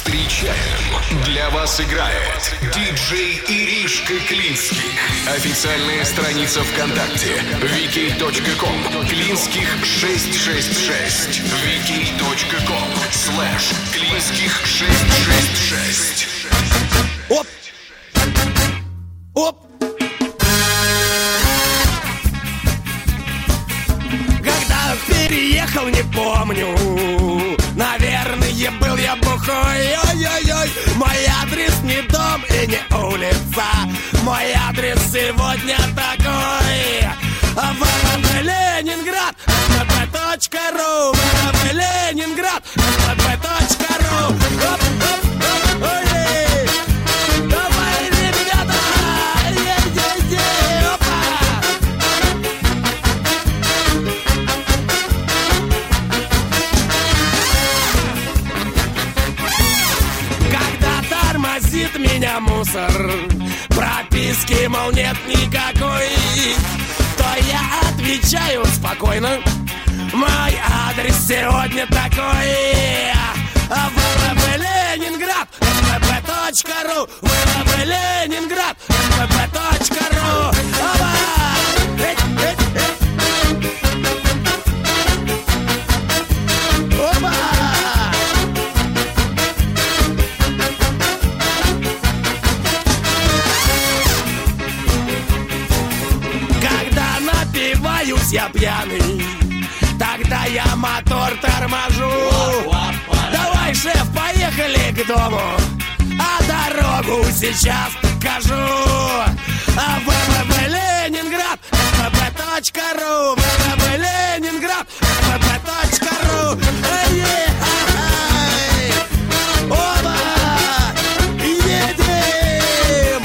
Встречаем! Для вас играет диджей Иришка Клинских. Официальная страница ВКонтакте vk.com Клинских 666 vk.com/Клинских 666. Оп! Оп! Когда переехал, не помню. Наверное, был я бухой. Ой-ой-ой. Мой адрес не дом и не улица. Мой адрес сегодня такой. ВВП Ленинград, ВВП.ру, ВВП Ленинград, ВВП.ру. Оп-оп-оп, ой-ей. Давай, ребята, е-е-е, опа. Когда тормозит меня мусор, прописки, мол, нет никакой, то я отвечаю спокойно: мой адрес сегодня такой. ВВП Ленинград, ВВП.ру, ВВП Ленинград, ВВП.ру. Опа! Опа! Когда напиваюсь я пьяный, тогда я мотор торможу. Давай, шеф, поехали к дому, а дорогу сейчас покажу. ВВП Ленинград, ВВП.ру, ВВП Ленинград, ВВП.ру. Оба! Едем!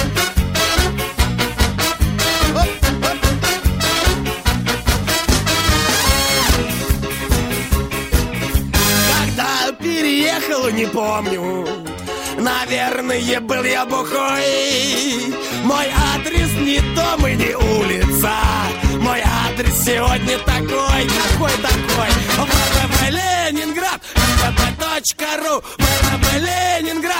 Когда переехал, не помню. Наверное, был я бухой. Мой адрес не дом и не улица. Мой адрес сегодня такой. ВВП Ленинград, ВВП.ру, ВВП Ленинград,